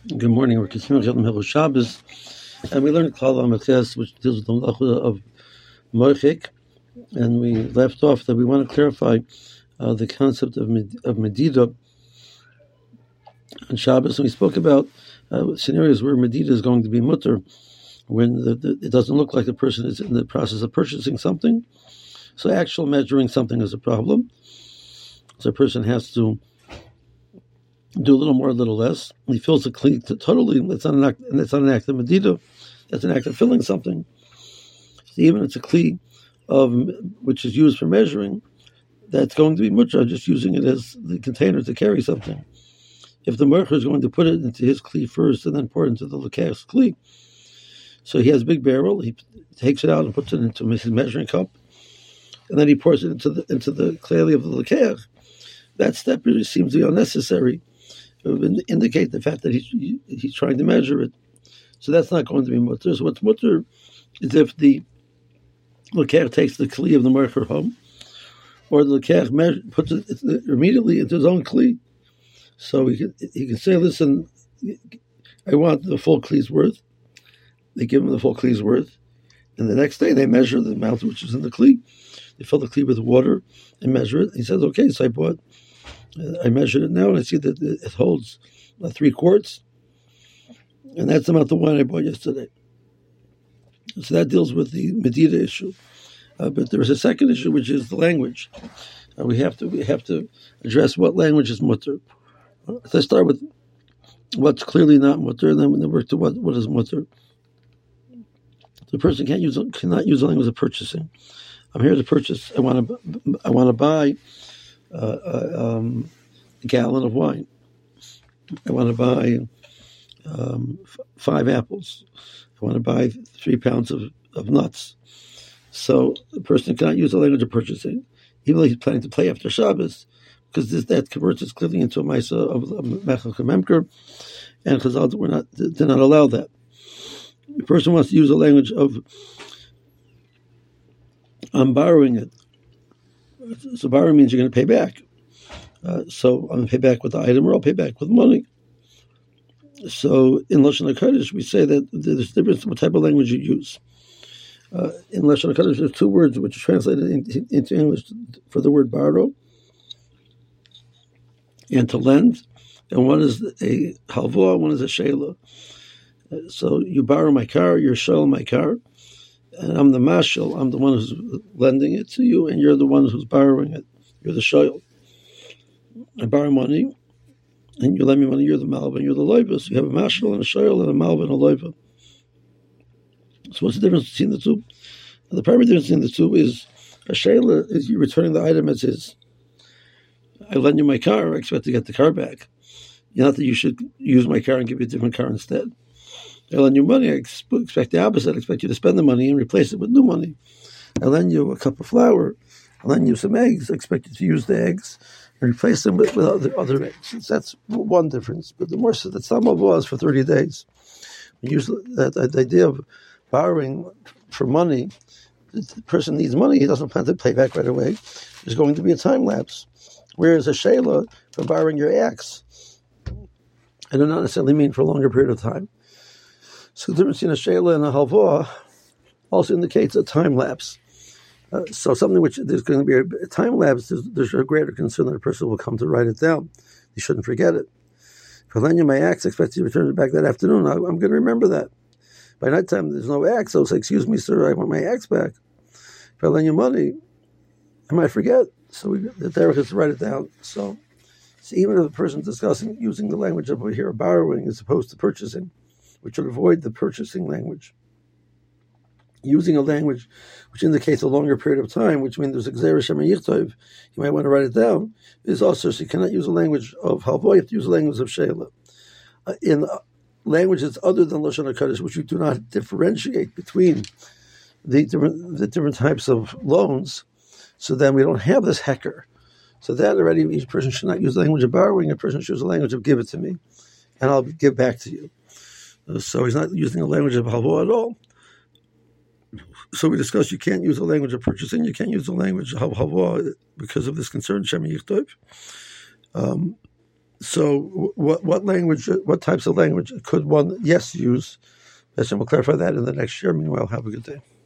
Good morning. We're continuing Hilchos Hilchos Shabbos, and we learned Klal HaMaches, which deals with the Malacha of Mochik, and we left off that we want to clarify the concept of Medida on Shabbos, and we spoke about scenarios where Medida is going to be mutter, when it doesn't look like the person is in the process of purchasing something. So actual measuring something is a problem. So a person has to do a little more, a little less. He fills the kli totally. It's not an act of medida. That's an act of filling something. So even it's a kli of which is used for measuring. That's going to be mutra, just using it as the container to carry something. If the mercher is going to put it into his kli first and then pour it into the lekech's kli, so he has a big barrel. He takes it out and puts it into his measuring cup, and then he pours it into the clay of the lekech. That step really seems to be unnecessary. Indicate the fact that he's trying to measure it. So that's not going to be mutter. So what's mutter is if the lekech takes the kli of the mercher home, or the lekech puts it immediately into his own kli. So he can say, listen, I want the full kli's worth. They give him the full kli's worth. And the next day they measure the amount which is in the kli. They fill the kli with water and measure it. He says, okay, so I measured it now, and I see that it holds 3 quarts, and that's the amount of wine I bought yesterday. So that deals with the medida issue. But there is a second issue, which is the language. We have to address what language is mutter. Let's start with what's clearly not mutter, and then work to what is mutter. The person cannot use the language of purchasing. I'm here to purchase. I want to buy a gallon of wine. I want to buy 5 apples. I want to buy 3 pounds of nuts. So the person cannot use the language of purchasing, even though he's planning to pay after Shabbos, because that converts it clearly into a Maisa of Mechel Memker, and Chazal did not allow that. The person wants to use the language of I'm borrowing it. So borrowing means you're going to pay back. So I'm going to pay back with the item, or I'll pay back with money. So in Lashon HaKodesh, we say that there's a difference in what type of language you use. In Lashon HaKodesh, there's 2 words which are translated into English for the word borrow and to lend. And one is a halva, one is a sheila. So you borrow my car, you're shel my car, and I'm the mashal, I'm the one who's lending it to you, and you're the one who's borrowing it. You're the shel. I borrow money, and you lend me money, you're the malva, you're the loiva. So you have a mashal and a shel, and a malva and a loiva. So what's the difference between the two? And the primary difference between the two is a shayla is you returning the item as is. I lend you my car, I expect to get the car back. Not that you should use my car and give you a different car instead. I lend you money, I expect the opposite. I expect you to spend the money and replace it with new money. I lend you a cup of flour. I lend you some eggs. I expect you to use the eggs and replace them with other eggs. That's one difference. But the more so that some of us for 30 days. Usually that idea of borrowing for money, the person needs money, he doesn't plan to pay back right away. There's going to be a time lapse. Whereas a shayla, for borrowing your axe, I do not necessarily mean for a longer period of time. So the difference between a shayla and a halva also indicates a time lapse. So something which there's going to be a time lapse, there's a greater concern that a person will come to write it down. You shouldn't forget it. If I lend you my axe, I expect you to return it back that afternoon. I'm going to remember that. By nighttime, there's no axe. I'll say, excuse me, sir, I want my axe back. If I lend you money, I might forget. So the derech has to write it down. So even if a person's discussing using the language of over here, borrowing as opposed to purchasing, which would avoid the purchasing language. Using a language which indicates a longer period of time, which means there's a gzera shema yichtov, you might want to write it down, is also, so you cannot use a language of halva, you have to use a language of sheila. In languages other than Lashon HaKodesh, which you do not differentiate between the different types of loans, so then we don't have this hecker. So that already, each person should not use the language of borrowing, a person should use the language of give it to me, and I'll give back to you. So he's not using the language of halva at all. So we discussed you can't use the language of purchasing, you can't use the language of halva because of this concern, Shema Yichtov. So what language, what types of language could one, yes, use? Hashem will clarify that in the next year. Meanwhile, have a good day.